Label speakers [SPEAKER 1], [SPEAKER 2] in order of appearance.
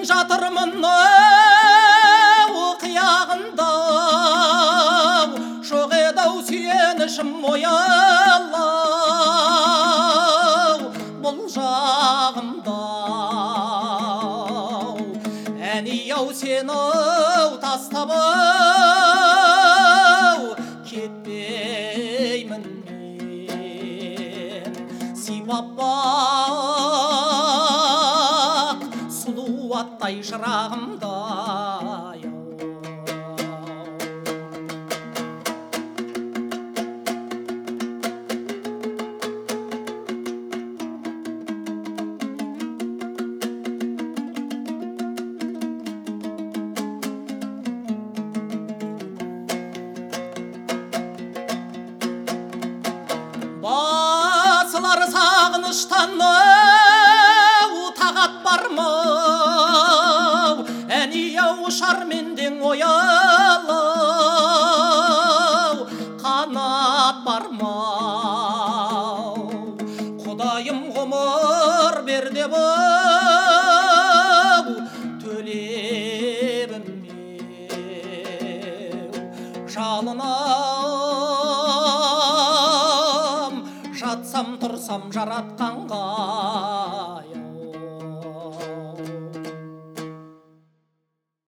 [SPEAKER 1] жатырмын қияғында, жоқ еді-ау сүйенішім оялау бұл жағымда. Әне-ау сені-ау тастап-ау кетпеймін мен. Сипап бақ сұлу аттай шырағымдай. Басылар сағыныштан тағат бар ма? Әне-ау ұшар менден оялау қанат бар ма? Құдайым ғұмыр бер деп төлебім жалынам жатсам тұрсам жаратқанға.